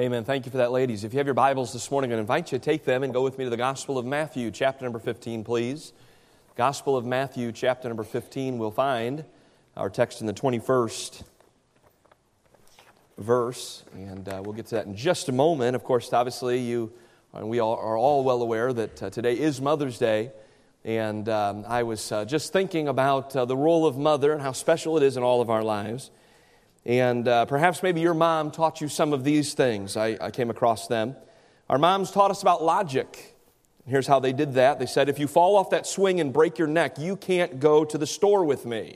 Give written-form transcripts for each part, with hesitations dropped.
Amen. Thank you for that, ladies. If you have your Bibles this morning, I invite you to take them and go with me to the Gospel of Matthew, chapter number 15, please. Gospel of Matthew, chapter number 15, we'll find our text in the 21st verse, and we'll get to that in just a moment. Of course, obviously, you and we all are all well aware that today is Mother's Day, and I was just thinking about the role of mother and how special it is in all of our lives. And perhaps maybe your mom taught you some of these things. I came across them. Our moms taught us about logic. Here's how they did that. They said, if you fall off that swing and break your neck, you can't go to the store with me.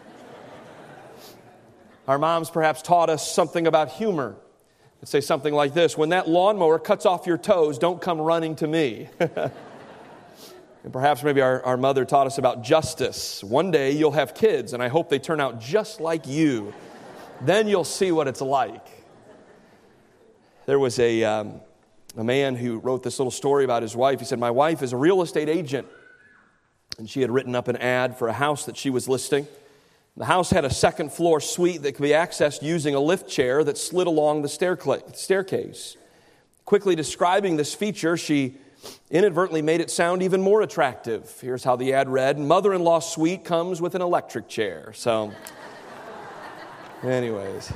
Our moms perhaps taught us something about humor. They'd say something like this: when that lawnmower cuts off your toes, don't come running to me. And perhaps maybe our mother taught us about justice. One day you'll have kids, and I hope they turn out just like you. Then you'll see what it's like. There was a man who wrote this little story about his wife. He said, my wife is a real estate agent, and she had written up an ad for a house that she was listing. The house had a second floor suite that could be accessed using a lift chair that slid along the staircase. Quickly describing this feature, she inadvertently made it sound even more attractive. Here's how the ad read: mother-in-law suite comes with an electric chair. So anyways,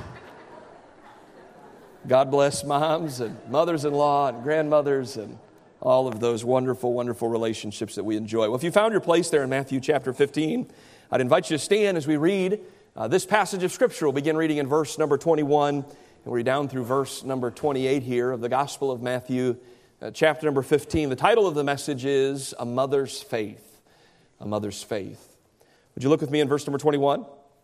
God bless moms and mothers-in-law and grandmothers and all of those wonderful, wonderful relationships that we enjoy. Well, if you found your place there in Matthew chapter 15, I'd invite you to stand as we read this passage of Scripture. We'll begin reading in verse number 21, and we'll read down through verse number 28 here of the Gospel of Matthew, chapter number 15. The title of the message is A Mother's Faith. A Mother's Faith. Would you look with me in verse number 21?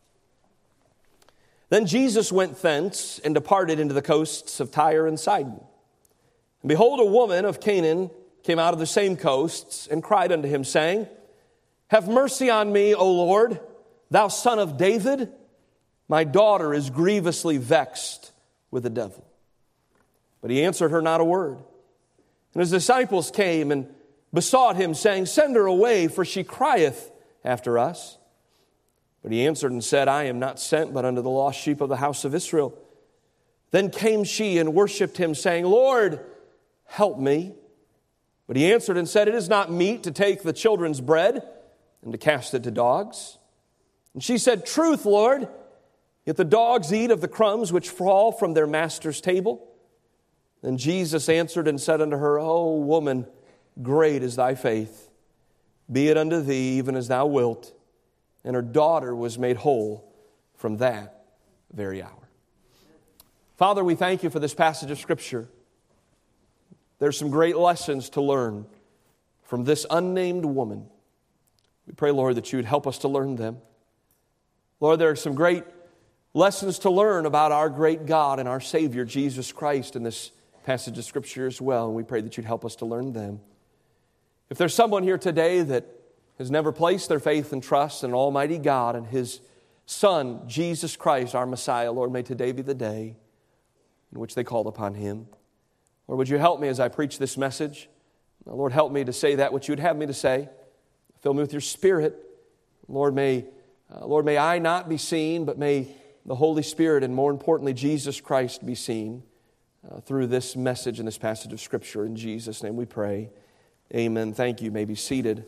Then Jesus went thence and departed into the coasts of Tyre and Sidon. And behold, a woman of Canaan came out of the same coasts and cried unto him, saying, have mercy on me, O Lord, thou son of David. My daughter is grievously vexed with the devil. But he answered her not a word. And his disciples came and besought him, saying, send her away, for she crieth after us. But he answered and said, I am not sent but unto the lost sheep of the house of Israel. Then came she and worshipped him, saying, Lord, help me. But he answered and said, it is not meet to take the children's bread and to cast it to dogs. And she said, truth, Lord, yet the dogs eat of the crumbs which fall from their master's table. Then Jesus answered and said unto her, O woman, great is thy faith. Be it unto thee even as thou wilt. And her daughter was made whole from that very hour. Father, we thank you for this passage of Scripture. There's some great lessons to learn from this unnamed woman. We pray, Lord, that you would help us to learn them. Lord, there are some great lessons to learn about our great God and our Savior, Jesus Christ, in this passage of Scripture as well. And we pray that you'd help us to learn them. If there's someone here today that has never placed their faith and trust in Almighty God and His Son, Jesus Christ, our Messiah, Lord, may today be the day in which they called upon Him. Lord, would you help me as I preach this message? Lord, help me to say that which you would have me to say. Fill me with your Spirit. Lord, may I not be seen, but may the Holy Spirit and more importantly, Jesus Christ be seen through this message and this passage of Scripture. In Jesus' name we pray. Amen. Thank you. You may be seated.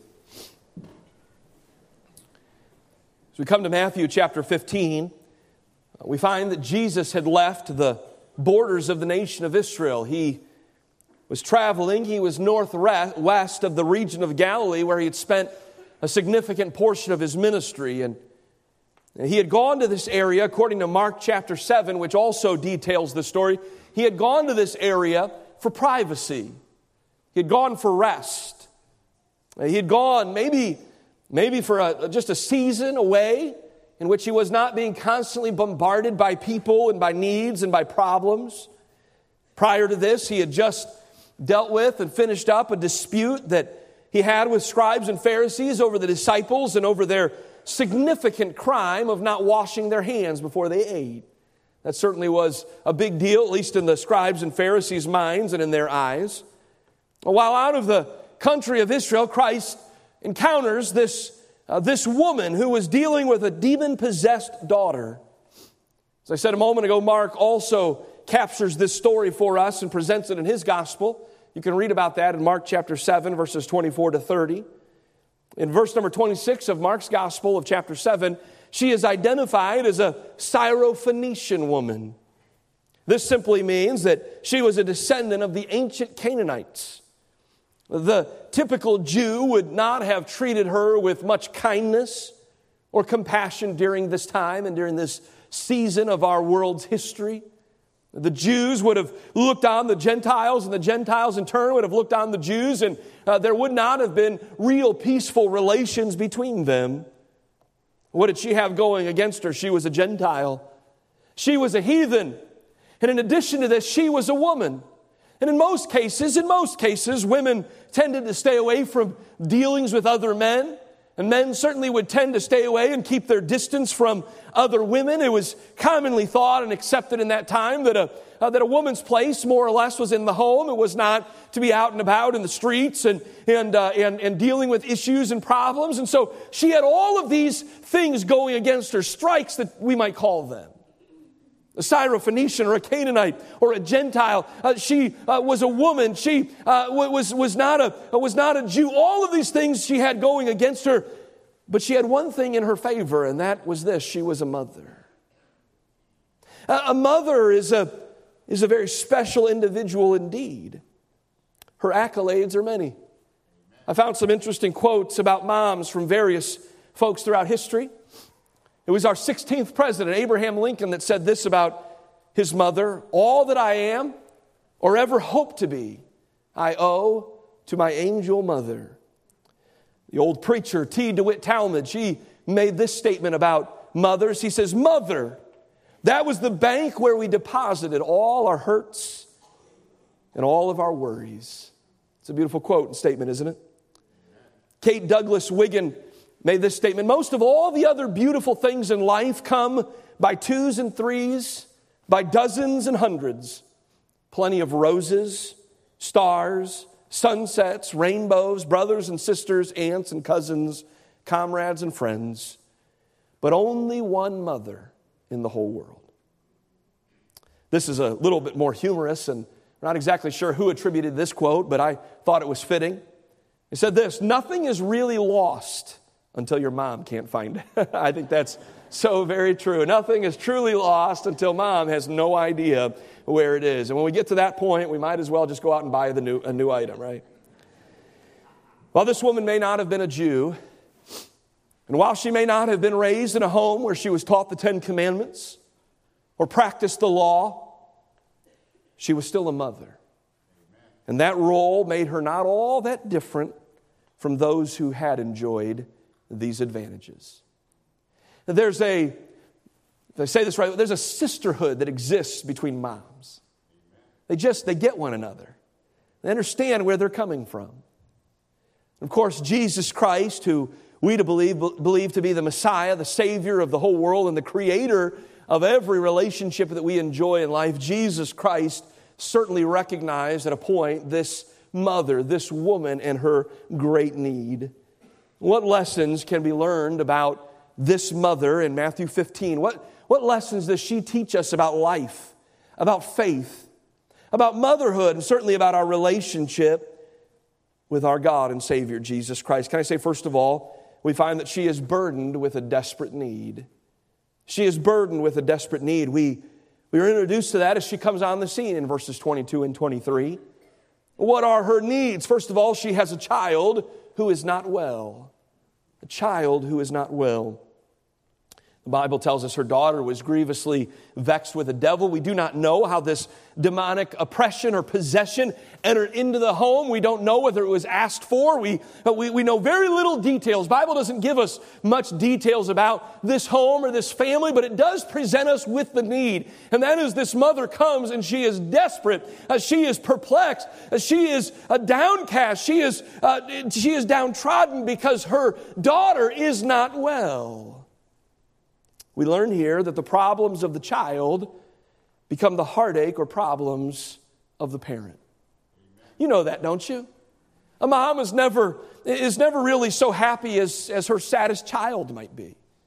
As we come to Matthew chapter 15, we find that Jesus had left the borders of the nation of Israel. He was traveling. He was northwest of the region of Galilee, where he had spent a significant portion of his ministry. And he had gone to this area, according to Mark chapter 7, which also details the story. He had gone to this area for privacy. He had gone for rest. He had gone maybe for just a season away in which he was not being constantly bombarded by people and by needs and by problems. Prior to this, he had just dealt with and finished up a dispute that he had with scribes and Pharisees over the disciples and over their significant crime of not washing their hands before they ate. That certainly was a big deal, at least in the scribes and Pharisees' minds and in their eyes. While out of the country of Israel, Christ encounters this woman who was dealing with a demon-possessed daughter. As I said a moment ago, Mark also captures this story for us and presents it in his gospel. You can read about that in Mark chapter 7, verses 24 to 30. In verse number 26 of Mark's gospel of chapter 7, she is identified as a Syrophoenician woman. This simply means that she was a descendant of the ancient Canaanites. The typical Jew would not have treated her with much kindness or compassion during this time and during this season of our world's history. The Jews would have looked on the Gentiles, and the Gentiles in turn would have looked on the Jews, and there would not have been real peaceful relations between them. What did she have going against her? She was a Gentile. She was a heathen. And in addition to this, she was a woman. And in most cases, women tended to stay away from dealings with other men. And men certainly would tend to stay away and keep their distance from other women. It was commonly thought and accepted in that time that a woman's place more or less was in the home. It was not to be out and about in the streets and dealing with issues and problems. And so she had all of these things going against her, strikes that we might call them. A Syrophoenician or a Canaanite or a Gentile. She was a woman. She was not a Jew. All of these things she had going against her. But she had one thing in her favor, and that was this. She was a mother. A mother is a very special individual indeed. Her accolades are many. I found some interesting quotes about moms from various folks throughout history. It was our 16th president, Abraham Lincoln, that said this about his mother: "All that I am or ever hope to be, I owe to my angel mother." The old preacher, T. DeWitt Talmage, he made this statement about mothers. He says, "Mother, that was the bank where we deposited all our hurts and all of our worries." It's a beautiful quote and statement, isn't it? Kate Douglas Wiggin made this statement: "Most of all the other beautiful things in life come by twos and threes, by dozens and hundreds. Plenty of roses, stars, sunsets, rainbows, brothers and sisters, aunts and cousins, comrades and friends, but only one mother in the whole world." This is a little bit more humorous, and we're not exactly sure who attributed this quote, but I thought it was fitting. He said this: "Nothing is really lost until your mom can't find it." I think that's so very true. Nothing is truly lost until mom has no idea where it is. And when we get to that point, we might as well just go out and buy a new item, right? Well, this woman may not have been a Jew, and while she may not have been raised in a home where she was taught the Ten Commandments or practiced the law, she was still a mother. And that role made her not all that different from those who had enjoyed these advantages. There's a sisterhood that exists between moms. They get one another. They understand where they're coming from. Of course, Jesus Christ, who we believe to be the Messiah, the Savior of the whole world, and the creator of every relationship that we enjoy in life, Jesus Christ certainly recognized at a point this mother, this woman, and her great need. What lessons can be learned about this mother in Matthew 15? What lessons does she teach us about life, about faith, about motherhood, and certainly about our relationship with our God and Savior, Jesus Christ? Can I say, first of all, we find that she is burdened with a desperate need. She is burdened with a desperate need. We are introduced to that as she comes on the scene in verses 22 and 23. What are her needs? First of all, she has a child who is not well. A child who is not well. The Bible tells us her daughter was grievously vexed with the devil. We do not know how this demonic oppression or possession entered into the home. We don't know whether it was asked for. We know very little details. The Bible doesn't give us much details about this home or this family, but it does present us with the need. And that is, this mother comes and she is desperate. She is perplexed. She is downcast. She is downtrodden because her daughter is not well. We learn here that the problems of the child become the heartache or problems of the parent. You know that, don't you? A mom is never really so happy as her saddest child might be.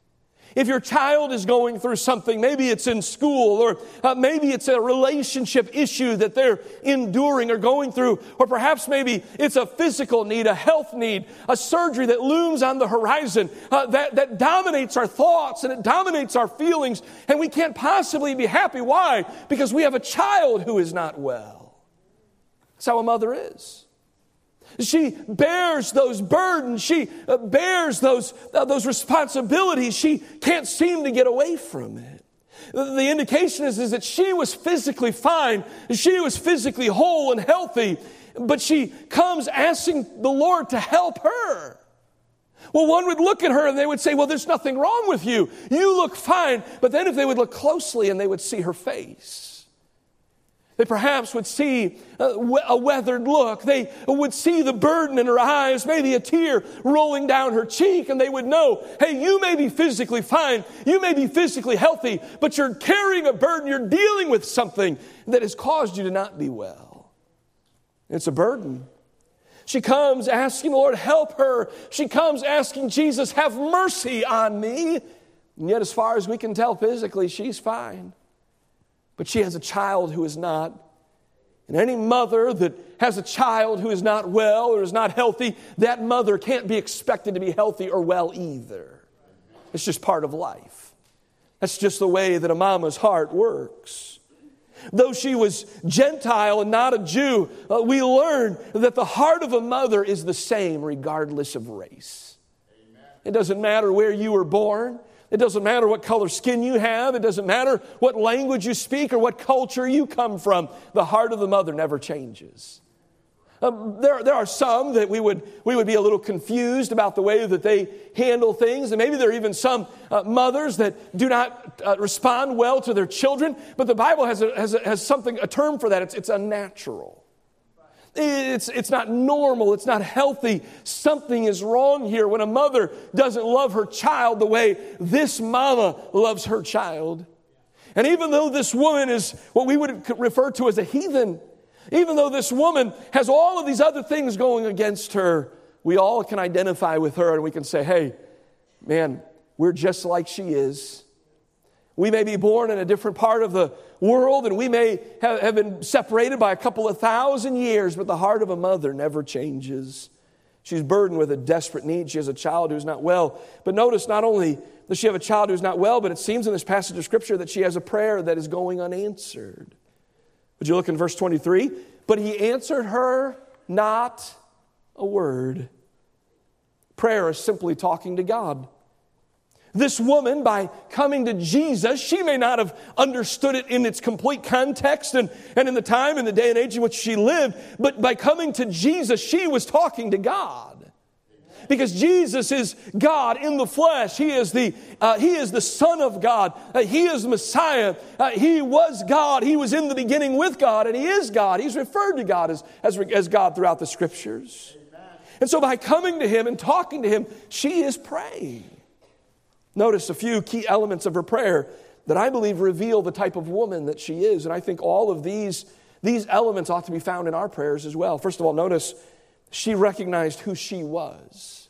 If your child is going through something, maybe it's in school, or maybe it's a relationship issue that they're enduring or going through, or perhaps maybe it's a physical need, a health need, a surgery that looms on the horizon, that dominates our thoughts and it dominates our feelings, and we can't possibly be happy. Why? Because we have a child who is not well. That's how a mother is. She bears those burdens. She bears those responsibilities. She can't seem to get away from it. The indication is that she was physically fine. She was physically whole and healthy. But she comes asking the Lord to help her. Well, one would look at her and they would say, well, there's nothing wrong with you. You look fine. But then if they would look closely and they would see her face, they perhaps would see a weathered look. They would see the burden in her eyes, maybe a tear rolling down her cheek, and they would know, hey, you may be physically fine, you may be physically healthy, but you're carrying a burden, you're dealing with something that has caused you to not be well. It's a burden. She comes asking the Lord, help her. She comes asking Jesus, have mercy on me. And yet, as far as we can tell physically, she's fine. But she has a child who is not. And any mother that has a child who is not well or is not healthy, that mother can't be expected to be healthy or well either. It's just part of life. That's just the way that a mama's heart works. Though she was Gentile and not a Jew, we learn that the heart of a mother is the same regardless of race. Amen. It doesn't matter where you were born. It doesn't matter what color skin you have. It doesn't matter what language you speak or what culture you come from. The heart of the mother never changes. There are some that we would be a little confused about the way that they handle things. And maybe there are even some mothers that do not respond well to their children. But the Bible has a term for that. It's unnatural. It's not normal. It's not healthy. Something is wrong here when a mother doesn't love her child the way this mama loves her child. And even though this woman is what we would refer to as a heathen, even though this woman has all of these other things going against her, we all can identify with her and we can say, hey, man, we're just like she is. We may be born in a different part of the world and we may have been separated by a couple of thousand years, but the heart of a mother never changes. She's burdened with a desperate need. She has a child who's not well. But notice, not only does she have a child who's not well, but it seems in this passage of Scripture that she has a prayer that is going unanswered. Would you look in verse 23? But he answered her not a word. Prayer is simply talking to God. This woman, by coming to Jesus, she may not have understood it in its complete context and in the time and the day and age in which she lived, but by coming to Jesus, she was talking to God. Because Jesus is God in the flesh. He is the Son of God. He is Messiah. He was God. He was in the beginning with God, and He is God. He's referred to God as God throughout the Scriptures. And so by coming to Him and talking to Him, she is praying. Notice a few key elements of her prayer that I believe reveal the type of woman that she is. And I think all of these elements ought to be found in our prayers as well. First of all, notice she recognized who she was.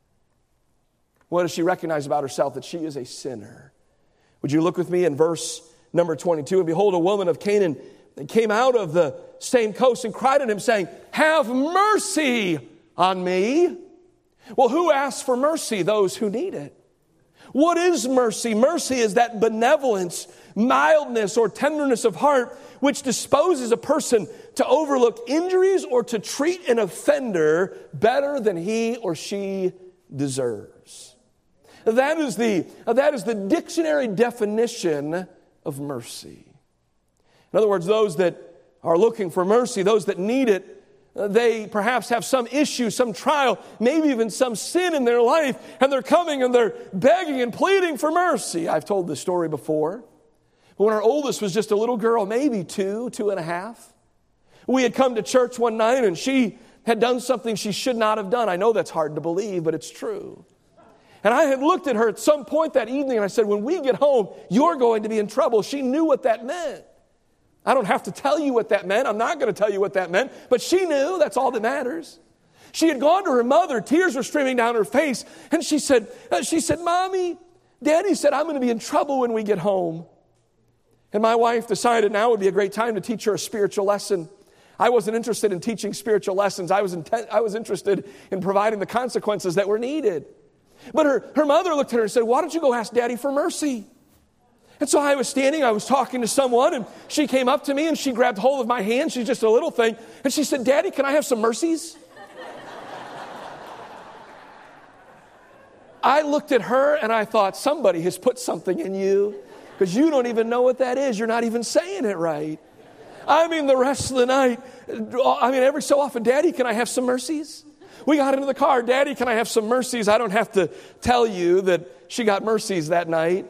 What does she recognize about herself? That she is a sinner. Would you look with me in verse number 22? And behold, a woman of Canaan came out of the same coast and cried at him, saying, have mercy on me. Well, who asks for mercy? Those who need it. What is mercy? Mercy is that benevolence, mildness, or tenderness of heart which disposes a person to overlook injuries or to treat an offender better than he or she deserves. That is the dictionary definition of mercy. In other words, those that are looking for mercy, those that need it, they perhaps have some issue, some trial, maybe even some sin in their life, and they're coming and they're begging and pleading for mercy. I've told this story before. When our oldest was just a little girl, maybe 2.5, we had come to church one night and she had done something she should not have done. I know that's hard to believe, but it's true. And I had looked at her at some point that evening and I said, when we get home, you're going to be in trouble. She knew what that meant. I don't have to tell you what that meant. I'm not going to tell you what that meant. But she knew. That's all that matters. She had gone to her mother. Tears were streaming down her face. And she said, Mommy, Daddy said, I'm going to be in trouble when we get home. And my wife decided now would be a great time to teach her a spiritual lesson. I wasn't interested in teaching spiritual lessons. I was interested in providing the consequences that were needed. But her mother looked at her and said, why don't you go ask Daddy for mercy? And so I was standing, I was talking to someone, and she came up to me and she grabbed hold of my hand. She's just a little thing. And she said, Daddy, can I have some mercies? I looked at her and I thought, somebody has put something in you because you don't even know what that is. You're not even saying it right. I mean, the rest of the night, every so often, Daddy, can I have some mercies? We got into the car, Daddy, can I have some mercies? I don't have to tell you that she got mercies that night.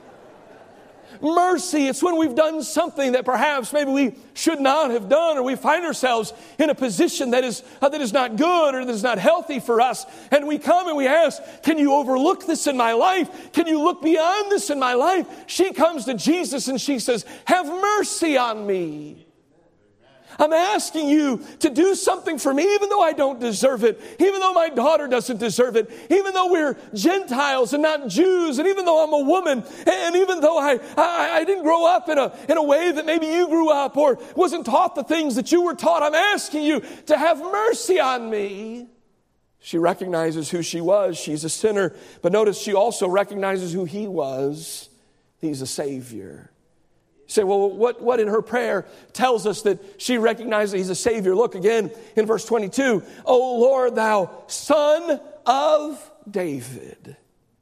Mercy, it's when we've done something that perhaps maybe we should not have done, or we find ourselves in a position that is not good or that is not healthy for us. And we come and we ask, can you overlook this in my life? Can you look beyond this in my life? She comes to Jesus and she says, have mercy on me. I'm asking you to do something for me, even though I don't deserve it, even though my daughter doesn't deserve it, even though we're Gentiles and not Jews, and even though I'm a woman, and even though I didn't grow up in a way that maybe you grew up or wasn't taught the things that you were taught. I'm asking you to have mercy on me. She recognizes who she was. She's a sinner. But notice she also recognizes who he was. He's a Savior. You say, well, what in her prayer tells us that she recognizes he's a Savior? Look again in verse 22. O Lord, thou Son of David.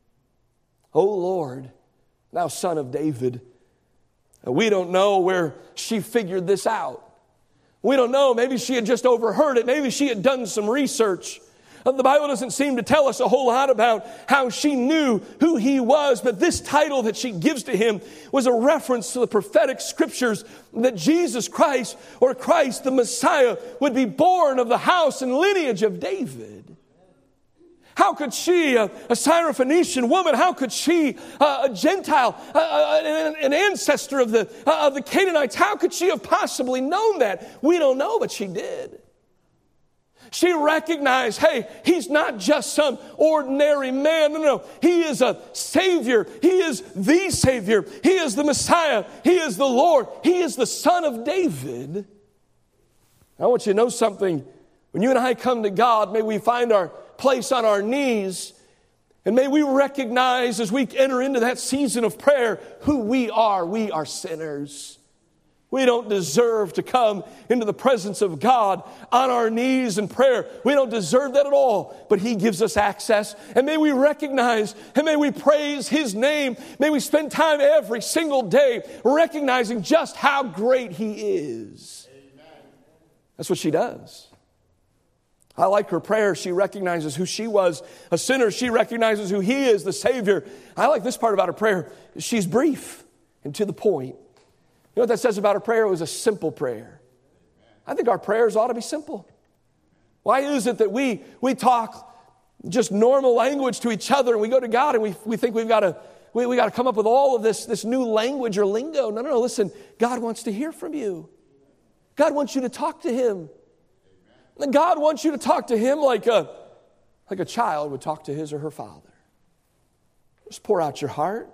O Lord, thou Son of David. We don't know where she figured this out. We don't know. Maybe she had just overheard it. Maybe she had done some research. The Bible doesn't seem to tell us a whole lot about how she knew who he was, but this title that she gives to him was a reference to the prophetic scriptures that Jesus Christ, or Christ the Messiah, would be born of the house and lineage of David. How could she, a Syrophoenician woman, how could she, a Gentile, an ancestor of the Canaanites, how could she have possibly known that? We don't know, but she did. She recognized, hey, he's not just some ordinary man. No. He is a Savior. He is the Savior. He is the Messiah. He is the Lord. He is the Son of David. I want you to know something. When you and I come to God, may we find our place on our knees, and may we recognize as we enter into that season of prayer who we are. We are sinners. We don't deserve to come into the presence of God on our knees in prayer. We don't deserve that at all, but he gives us access. And may we recognize and may we praise his name. May we spend time every single day recognizing just how great he is. Amen. That's what she does. I like her prayer. She recognizes who she was, a sinner. She recognizes who he is, the Savior. I like this part about her prayer. She's brief and to the point. You know what that says about her prayer? It was a simple prayer. I think our prayers ought to be simple. Why is it that we talk just normal language to each other and we go to God and we think we've got to come up with all of this new language or lingo? No, listen. God wants to hear from you. God wants you to talk to him. And God wants you to talk to him like a child would talk to his or her father. Just pour out your heart.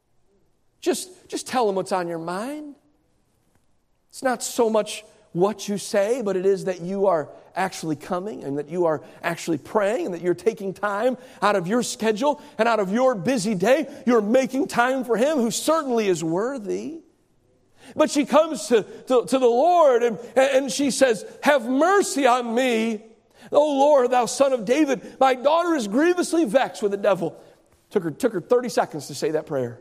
Just tell him what's on your mind. It's not so much what you say, but it is that you are actually coming and that you are actually praying and that you're taking time out of your schedule and out of your busy day. You're making time for him who certainly is worthy. But she comes to the Lord and she says, have mercy on me, O Lord, thou Son of David. My daughter is grievously vexed with the devil. Took her 30 seconds to say that prayer.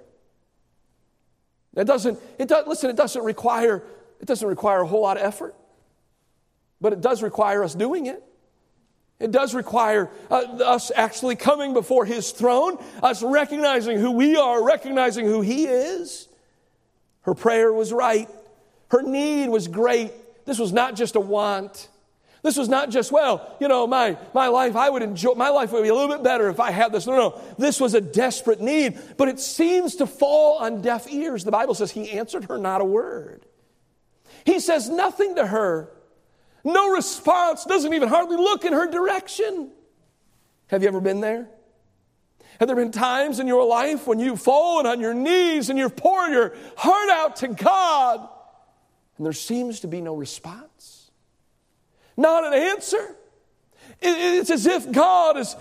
It doesn't require a whole lot of effort, but it does require us doing it. It does require us actually coming before his throne, us recognizing who we are, recognizing who he is. Her prayer was right. Her need was great. This was not just a want. This was not just, my life, my life would be a little bit better if I had this. No. This was a desperate need, but it seems to fall on deaf ears. The Bible says he answered her not a word. He says nothing to her. No response, doesn't even hardly look in her direction. Have you ever been there? Have there been times in your life when you've fallen on your knees and you've poured your heart out to God and there seems to be no response? Not an answer. It's as if God is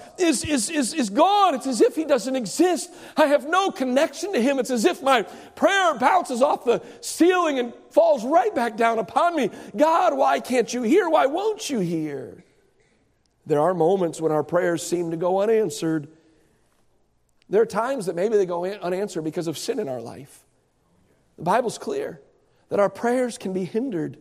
gone. It's as if He doesn't exist. I have no connection to Him. It's as if my prayer bounces off the ceiling and falls right back down upon me. God, why can't you hear? Why won't you hear? There are moments when our prayers seem to go unanswered. There are times that maybe they go unanswered because of sin in our life. The Bible's clear that our prayers can be hindered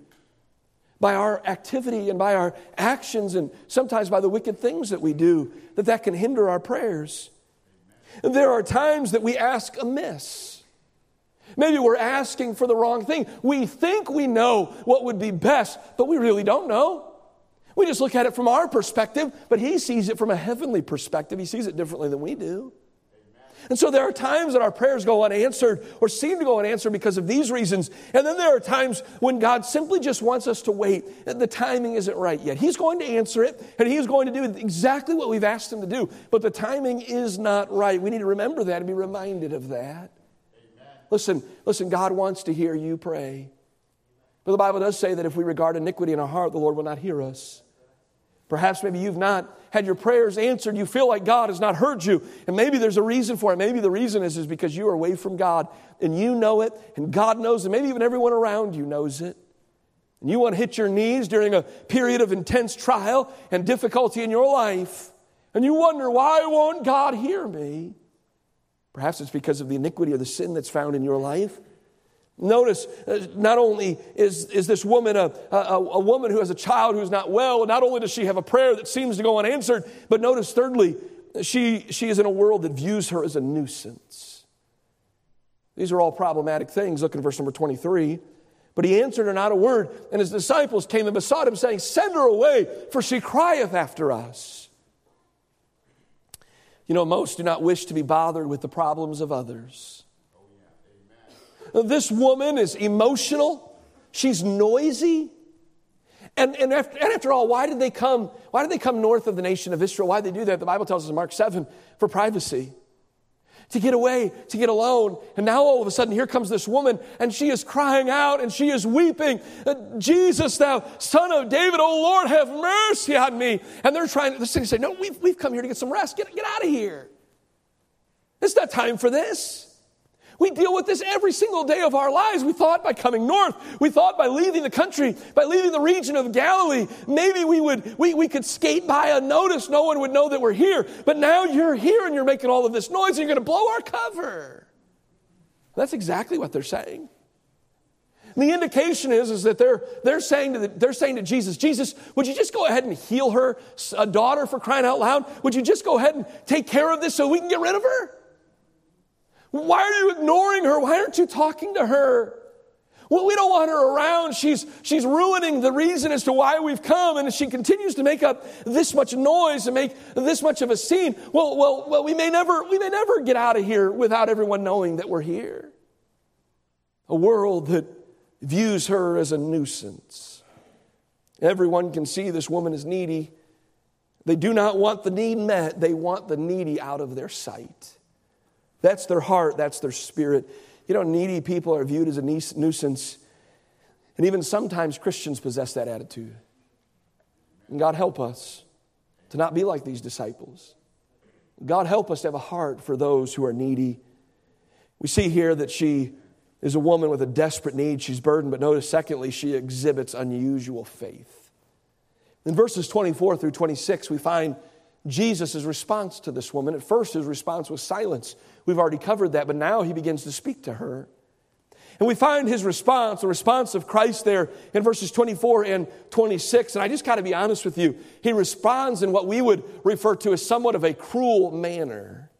by our activity and by our actions and sometimes by the wicked things that we do, that can hinder our prayers. And there are times that we ask amiss. Maybe we're asking for the wrong thing. We think we know what would be best, but we really don't know. We just look at it from our perspective, but He sees it from a heavenly perspective. He sees it differently than we do. And so there are times that our prayers go unanswered or seem to go unanswered because of these reasons. And then there are times when God simply just wants us to wait. The timing isn't right yet. He's going to answer it, and He's going to do exactly what we've asked Him to do. But the timing is not right. We need to remember that and be reminded of that. Amen. Listen, God wants to hear you pray. But the Bible does say that if we regard iniquity in our heart, the Lord will not hear us. Perhaps maybe you've not had your prayers answered. You feel like God has not heard you. And maybe there's a reason for it. Maybe the reason is because you are away from God. And you know it. And God knows it. Maybe even everyone around you knows it. And you want to hit your knees during a period of intense trial and difficulty in your life. And you wonder, why won't God hear me? Perhaps it's because of the iniquity or the sin that's found in your life. Notice, not only is this woman a woman who has a child who's not well, not only does she have a prayer that seems to go unanswered, but notice thirdly, she is in a world that views her as a nuisance. These are all problematic things. Look at verse number 23. But He answered her not a word, and His disciples came and besought Him, saying, Send her away, for she crieth after us. You know, most do not wish to be bothered with the problems of others. This woman is emotional. She's noisy. And after all, why did they come north of the nation of Israel? Why did they do that? The Bible tells us in Mark 7, for privacy. To get away, to get alone. And now all of a sudden, here comes this woman, and she is crying out, and she is weeping. Jesus, thou Son of David, O Lord, have mercy on me. And they're trying to say, no, we've come here to get some rest. Get out of here. It's not time for this. We deal with this every single day of our lives. We thought by coming north, we thought by leaving the country, by leaving the region of Galilee, maybe we could skate by unnoticed. No one would know that we're here. But now you're here and you're making all of this noise and you're going to blow our cover. That's exactly what they're saying. And the indication is that they're saying to Jesus, Jesus, would you just go ahead and heal her a daughter, for crying out loud? Would you just go ahead and take care of this so we can get rid of her? Why are you ignoring her? Why aren't you talking to her? Well, we don't want her around. She's ruining the reason as to why we've come, and she continues to make up this much noise and make this much of a scene. Well, we may never get out of here without everyone knowing that we're here. A world that views her as a nuisance. Everyone can see this woman is needy. They do not want the need met. They want the needy out of their sight. That's their heart. That's their spirit. You know, needy people are viewed as a nuisance. And even sometimes Christians possess that attitude. And God help us to not be like these disciples. God help us to have a heart for those who are needy. We see here that she is a woman with a desperate need. She's burdened. But notice, secondly, she exhibits unusual faith. In verses 24 through 26, we find Jesus' response to this woman. At first, His response was silence. We've already covered that, but now He begins to speak to her. And we find His response, the response of Christ there in verses 24 and 26. And I just got to be honest with you. He responds in what we would refer to as somewhat of a cruel manner.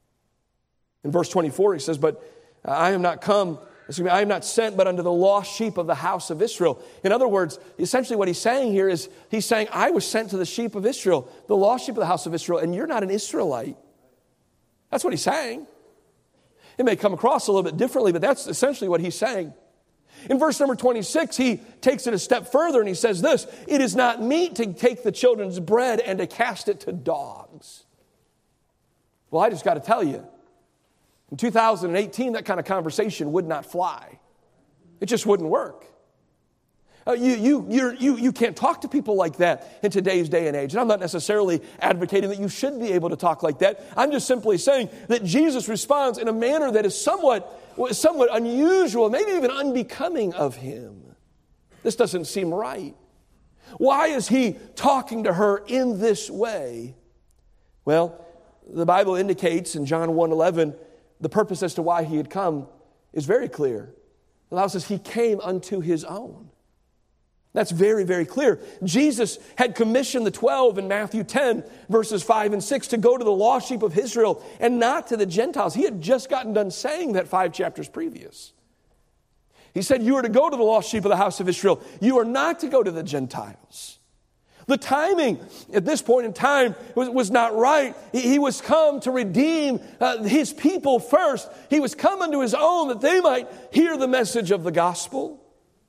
In verse 24, He says, but I am not sent but unto the lost sheep of the house of Israel. In other words, essentially what He's saying here is, He's saying, I was sent to the sheep of Israel, the lost sheep of the house of Israel, and you're not an Israelite. That's what He's saying. It may come across a little bit differently, but that's essentially what He's saying. In verse number 26, He takes it a step further and He says this, it is not meet to take the children's bread and to cast it to dogs. Well, I just got to tell you, in 2018, that kind of conversation would not fly. It just wouldn't work. You can't talk to people like that in today's day and age. And I'm not necessarily advocating that you should be able to talk like that. I'm just simply saying that Jesus responds in a manner that is somewhat unusual, maybe even unbecoming of him. This doesn't seem right. Why is he talking to her in this way? Well, the Bible indicates in John 1:11, the purpose as to why he had come is very clear. It allows us he came unto his own. That's very, very clear. Jesus had commissioned the 12 in Matthew 10, verses 5 and 6, to go to the lost sheep of Israel and not to the Gentiles. He had just gotten done saying that 5 chapters previous. He said, you are to go to the lost sheep of the house of Israel. You are not to go to the Gentiles. The timing at this point in time was not right. He was come to redeem his people first. He was come unto his own that they might hear the message of the gospel.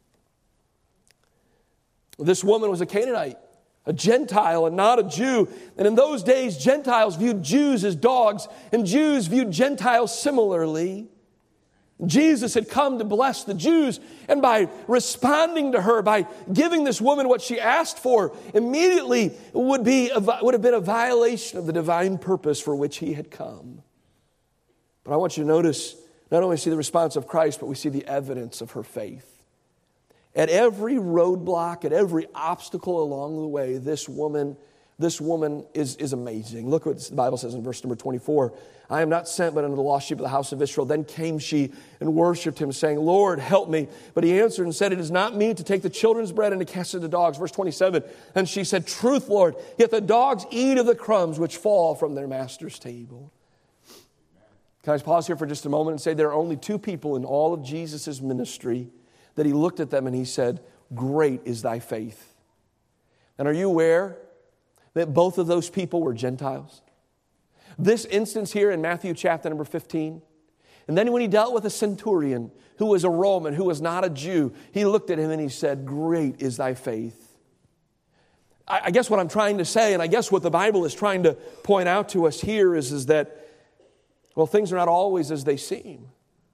This woman was a Canaanite, a Gentile and not a Jew. And in those days, Gentiles viewed Jews as dogs, and Jews viewed Gentiles similarly. Jesus had come to bless the Jews, and by responding to her, by giving this woman what she asked for, immediately would have been a violation of the divine purpose for which he had come. But I want you to notice, not only see the response of Christ, but we see the evidence of her faith. At every roadblock, at every obstacle along the way, this woman is amazing. Look what the Bible says in verse number 24. I am not sent but unto the lost sheep of the house of Israel. Then came she and worshipped him, saying, Lord, help me. But he answered and said, it is not meet to take the children's bread and to cast it to dogs. Verse 27, and she said, truth, Lord, yet the dogs eat of the crumbs which fall from their master's table. Can I pause here for just a moment and say there are only 2 people in all of Jesus' ministry that he looked at them and he said, great is thy faith. And are you aware that both of those people were Gentiles? This instance here in Matthew chapter number 15. And then when he dealt with a centurion who was a Roman, who was not a Jew, he looked at him and he said, great is thy faith. I guess what I'm trying to say, and I guess what the Bible is trying to point out to us here is that, well, things are not always as they seem.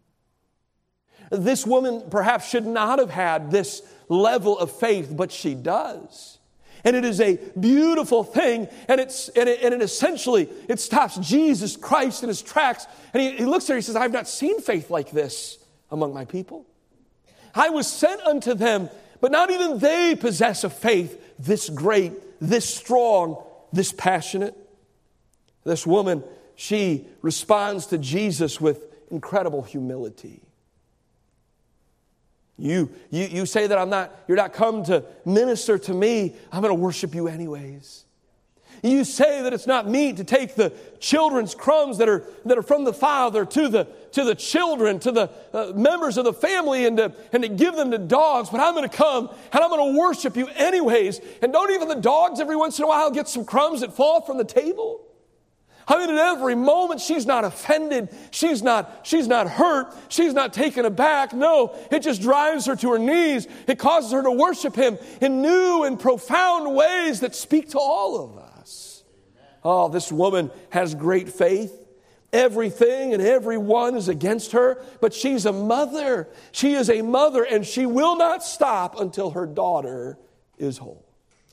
This woman perhaps should not have had this level of faith, but she does. And it is a beautiful thing, and it essentially stops Jesus Christ in his tracks. And he looks there, he says, I have not seen faith like this among my people. I was sent unto them, but not even they possess a faith this great, this strong, this passionate. This woman, she responds to Jesus with incredible humility. You say that you're not come to minister to me. I'm going to worship you anyways. You say that it's not meet to take the children's crumbs that are from the father to the children, to the members of the family, and to give them to dogs. But I'm going to come and I'm going to worship you anyways. And don't even the dogs every once in a while get some crumbs that fall from the table? I mean, at every moment, she's not offended. She's not hurt. She's not taken aback. No, it just drives her to her knees. It causes her to worship him in new and profound ways that speak to all of us. Oh, this woman has great faith. Everything and everyone is against her, but she's a mother. She is a mother, and she will not stop until her daughter is whole.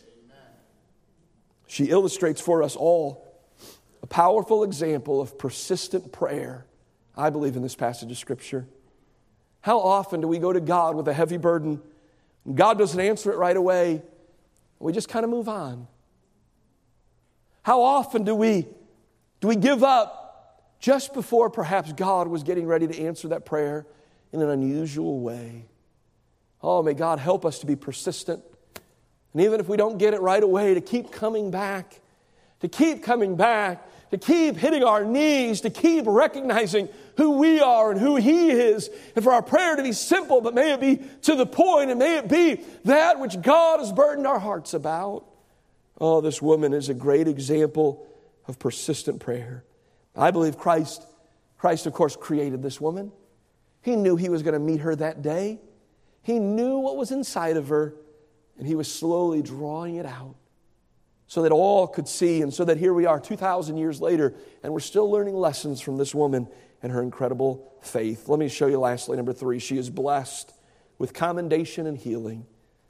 She illustrates for us all a powerful example of persistent prayer, I believe, in this passage of Scripture. How often do we go to God with a heavy burden, and God doesn't answer it right away, and we just kind of move on? How often do we give up just before perhaps God was getting ready to answer that prayer in an unusual way? Oh, may God help us to be persistent, and even if we don't get it right away, to keep coming back, to keep hitting our knees, to keep recognizing who we are and who He is, and for our prayer to be simple, but may it be to the point, and may it be that which God has burdened our hearts about. Oh, this woman is a great example of persistent prayer. I believe Christ, of course, created this woman. He knew He was going to meet her that day. He knew what was inside of her, and He was slowly drawing it out. so that all could see, and so that here we are 2,000 years later, and we're still learning lessons from this woman and her incredible faith. Let me show you lastly, number 3. She is blessed with commendation and healing.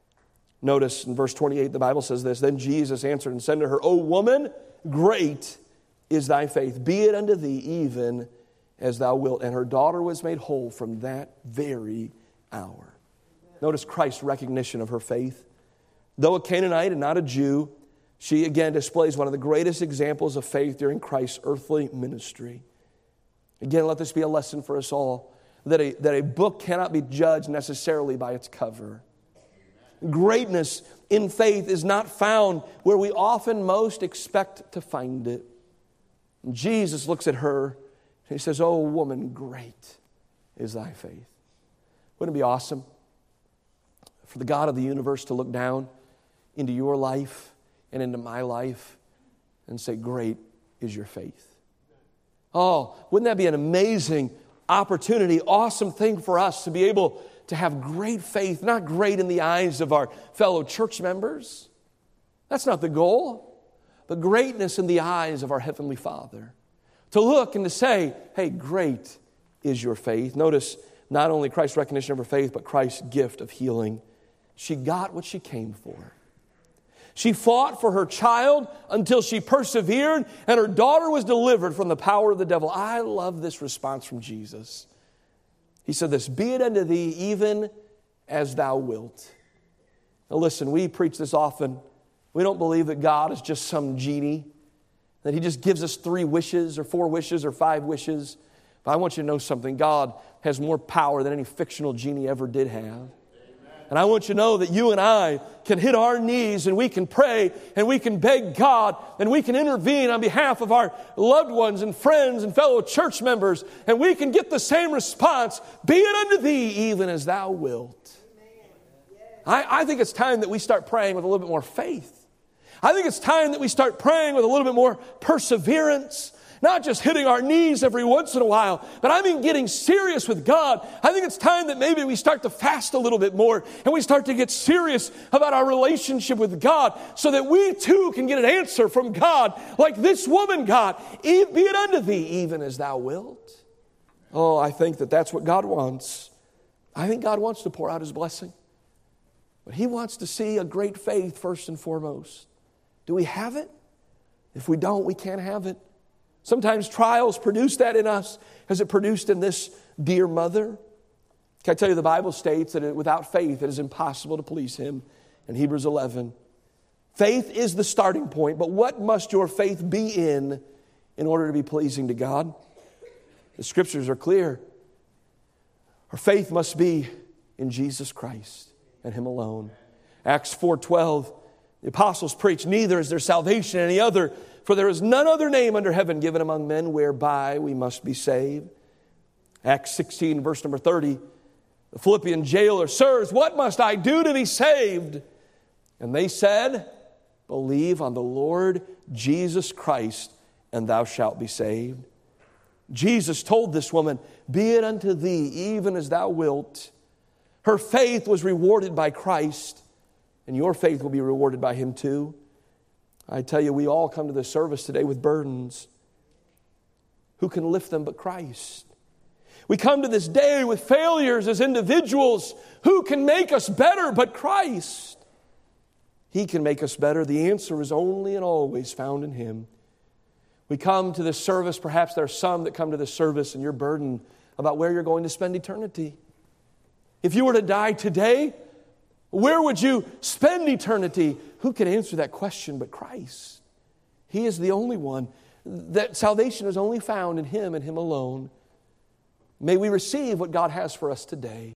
Notice in verse 28, the Bible says this, "Then Jesus answered and said to her, O woman, great is thy faith. Be it unto thee even as thou wilt. And her daughter was made whole from that very hour." Notice Christ's recognition of her faith. Though a Canaanite and not a Jew, she again displays one of the greatest examples of faith during Christ's earthly ministry. Again, let this be a lesson for us all, that a book cannot be judged necessarily by its cover. Greatness in faith is not found where we often most expect to find it. And Jesus looks at her and he says, "Oh woman, great is thy faith." Wouldn't it be awesome for the God of the universe to look down into your life and into my life and say, "Great is your faith"? Oh, wouldn't that be an amazing opportunity, awesome thing for us to be able to have great faith, not great in the eyes of our fellow church members. That's not the goal, but greatness in the eyes of our Heavenly Father. To look and to say, "Hey, great is your faith." Notice not only Christ's recognition of her faith, but Christ's gift of healing. She got what she came for. She fought for her child until she persevered, and her daughter was delivered from the power of the devil. I love this response from Jesus. He said this, "Be it unto thee even as thou wilt." Now listen, we preach this often. We don't believe that God is just some genie, that He just gives us 3 wishes or 4 wishes or 5 wishes. But I want you to know something. God has more power than any fictional genie ever did have. And I want you to know that you and I can hit our knees and we can pray and we can beg God and we can intervene on behalf of our loved ones and friends and fellow church members, and we can get the same response, "Be it unto thee even as thou wilt." I think it's time that we start praying with a little bit more faith. I think it's time that we start praying with a little bit more perseverance. Not just hitting our knees every once in a while, but I mean getting serious with God. I think it's time that maybe we start to fast a little bit more and we start to get serious about our relationship with God so that we too can get an answer from God like this woman got. "Be it unto thee even as thou wilt." Oh, I think that that's what God wants. I think God wants to pour out His blessing. But He wants to see a great faith first and foremost. Do we have it? If we don't, we can't have it. Sometimes trials produce that in us, as it produced in this dear mother. Can I tell you, the Bible states that without faith it is impossible to please Him in Hebrews 11. Faith is the starting point, but what must your faith be in order to be pleasing to God? The Scriptures are clear. Our faith must be in Jesus Christ and Him alone. Acts 4:12, the apostles preach, "Neither is there salvation in any other, for there is none other name under heaven given among men whereby we must be saved." Acts 16, verse number 30, the Philippian jailer, "Sirs, what must I do to be saved?" And they said, "Believe on the Lord Jesus Christ, and thou shalt be saved." Jesus told this woman, "Be it unto thee even as thou wilt." Her faith was rewarded by Christ, and your faith will be rewarded by Him too. I tell you, we all come to this service today with burdens. Who can lift them but Christ? We come to this day with failures as individuals. Who can make us better but Christ? He can make us better. The answer is only and always found in Him. We come to this service, perhaps there are some that come to this service and you're burdened about where you're going to spend eternity. If you were to die today, where would you spend eternity? Who can answer that question but Christ? He is the only one. That salvation is only found in Him and Him alone. May we receive what God has for us today.